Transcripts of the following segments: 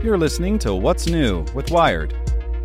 You're listening to What's New with Wired.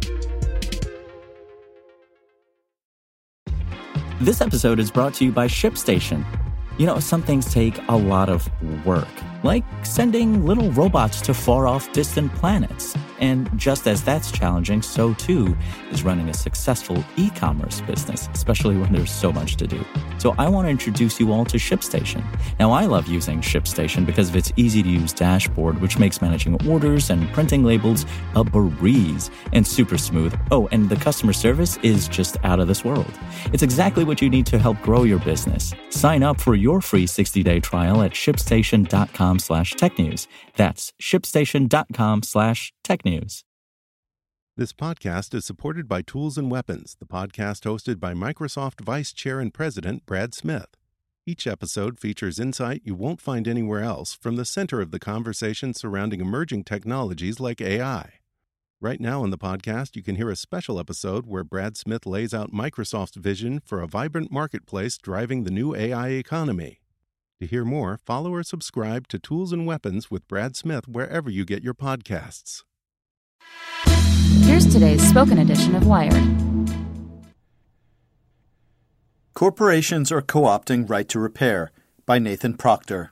This episode is brought to you by ShipStation. You know, some things take a lot of work, like sending little robots to far-off distant planets. And just as that's challenging, so too is running a successful e-commerce business, especially when there's so much to do. So I want to introduce you all to ShipStation. Now, I love using ShipStation because of its easy-to-use dashboard, which makes managing orders and printing labels a breeze and super smooth. Oh, and the customer service is just out of this world. It's exactly what you need to help grow your business. Sign up for your free 60-day trial at shipstation.com/technews. That's shipstation.com/technews. This podcast is supported by Tools and Weapons, the podcast hosted by Microsoft Vice Chair and President Brad Smith. Each episode features insight you won't find anywhere else from the center of the conversation surrounding emerging technologies like AI. Right now on the podcast, you can hear a special episode where Brad Smith lays out Microsoft's vision for a vibrant marketplace driving the new AI economy. To hear more, follow or subscribe to Tools and Weapons with Brad Smith wherever you get your podcasts. Here's today's spoken edition of Wired. Corporations are co-opting right to repair by Nathan Proctor.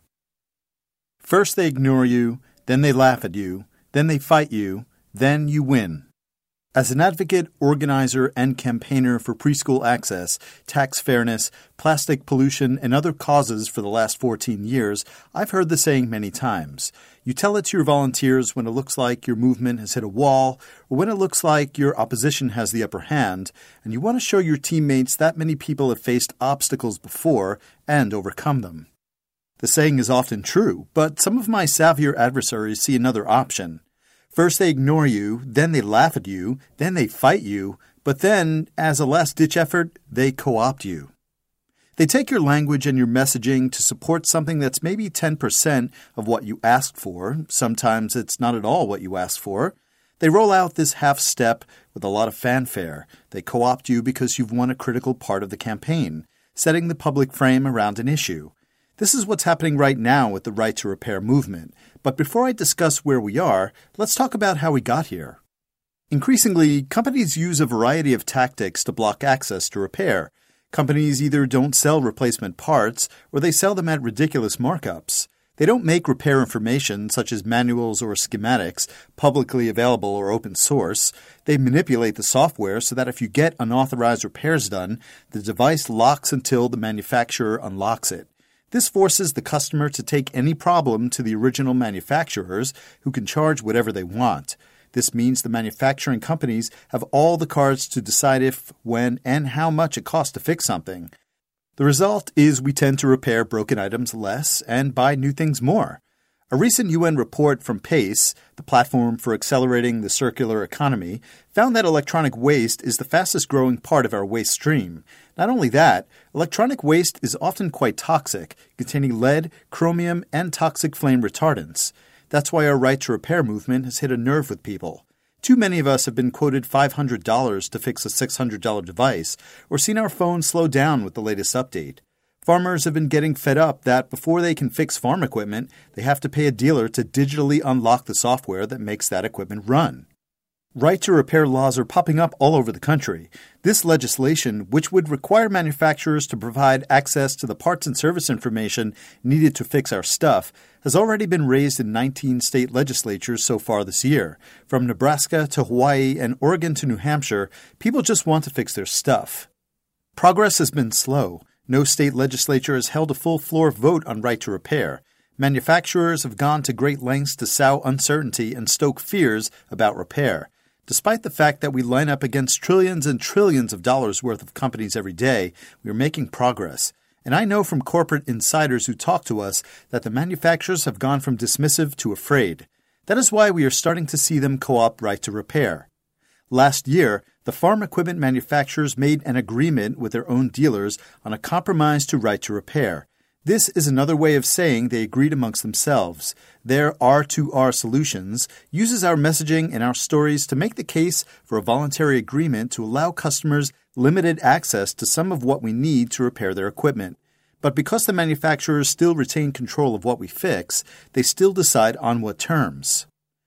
First they ignore you, then they laugh at you, then they fight you, then you win. As an advocate, organizer, and campaigner for preschool access, tax fairness, plastic pollution, and other causes for the last 14 years, I've heard the saying many times. You tell it to your volunteers when it looks like your movement has hit a wall, or when it looks like your opposition has the upper hand, and you want to show your teammates that many people have faced obstacles before and overcome them. The saying is often true, but some of my savvier adversaries see another option. First they ignore you, then they laugh at you, then they fight you, but then, as a last-ditch effort, they co-opt you. They take your language and your messaging to support something that's maybe 10% of what you asked for. Sometimes it's not at all what you asked for. They roll out this half step with a lot of fanfare. They co-opt you because you've won a critical part of the campaign, setting the public frame around an issue. This is what's happening right now with the Right to Repair movement. But before I discuss where we are, let's talk about how we got here. Increasingly, companies use a variety of tactics to block access to repair. Companies either don't sell replacement parts or they sell them at ridiculous markups. They don't make repair information, such as manuals or schematics, publicly available or open source. They manipulate the software so that if you get unauthorized repairs done, the device locks until the manufacturer unlocks it. This forces the customer to take any problem to the original manufacturers, who can charge whatever they want. This means the manufacturing companies have all the cards to decide if, when, and how much it costs to fix something. The result is we tend to repair broken items less and buy new things more. A recent UN report from PACE, the platform for accelerating the circular economy, found that electronic waste is the fastest growing part of our waste stream. Not only that, electronic waste is often quite toxic, containing lead, chromium, and toxic flame retardants. That's why our Right to Repair movement has hit a nerve with people. Too many of us have been quoted $500 to fix a $600 device, or seen our phone slow down with the latest update. Farmers have been getting fed up that before they can fix farm equipment, they have to pay a dealer to digitally unlock the software that makes that equipment run. Right to repair laws are popping up all over the country. This legislation, which would require manufacturers to provide access to the parts and service information needed to fix our stuff, has already been raised in 19 state legislatures so far this year. From Nebraska to Hawaii and Oregon to New Hampshire, people just want to fix their stuff. Progress has been slow. No state legislature has held a full floor vote on Right to Repair. Manufacturers have gone to great lengths to sow uncertainty and stoke fears about repair. Despite the fact that we line up against trillions and trillions of dollars worth of companies every day, we are making progress. And I know from corporate insiders who talk to us that the manufacturers have gone from dismissive to afraid. That is why we are starting to see them co-opt Right to Repair. Last year, the farm equipment manufacturers made an agreement with their own dealers on a compromise to Right to Repair. This is another way of saying they agreed amongst themselves. Their R2R Solutions uses our messaging and our stories to make the case for a voluntary agreement to allow customers limited access to some of what we need to repair their equipment. But because the manufacturers still retain control of what we fix, they still decide on what terms.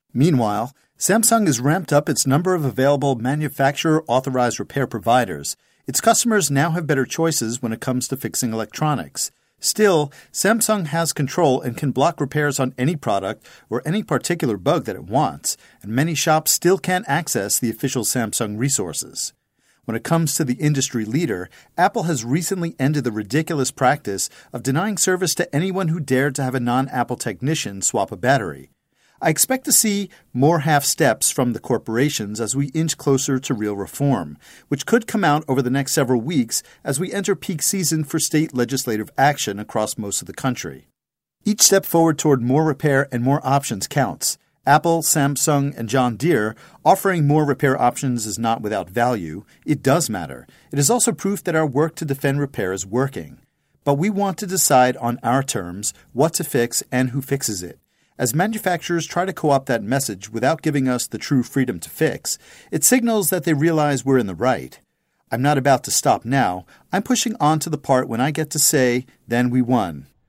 Meanwhile, Samsung has ramped up its number of available manufacturer-authorized repair providers. Its customers now have better choices when it comes to fixing electronics. Still, Samsung has control and can block repairs on any product or any particular bug that it wants, and many shops still can't access the official Samsung resources. When it comes to the industry leader, Apple has recently ended the ridiculous practice of denying service to anyone who dared to have a non-Apple technician swap a battery. I expect to see more half-steps from the corporations as we inch closer to real reform, which could come out over the next several weeks as we enter peak season for state legislative action across most of the country. Each step forward toward more repair and more options counts. Apple, Samsung, and John Deere offering more repair options is not without value. It does matter. It is also proof that our work to defend repair is working. But we want to decide on our terms what to fix and who fixes it. As manufacturers try to co-opt that message without giving us the true freedom to fix, it signals that they realize we're in the right. I'm not about to stop now. I'm pushing on to the part when I get to say, then we won.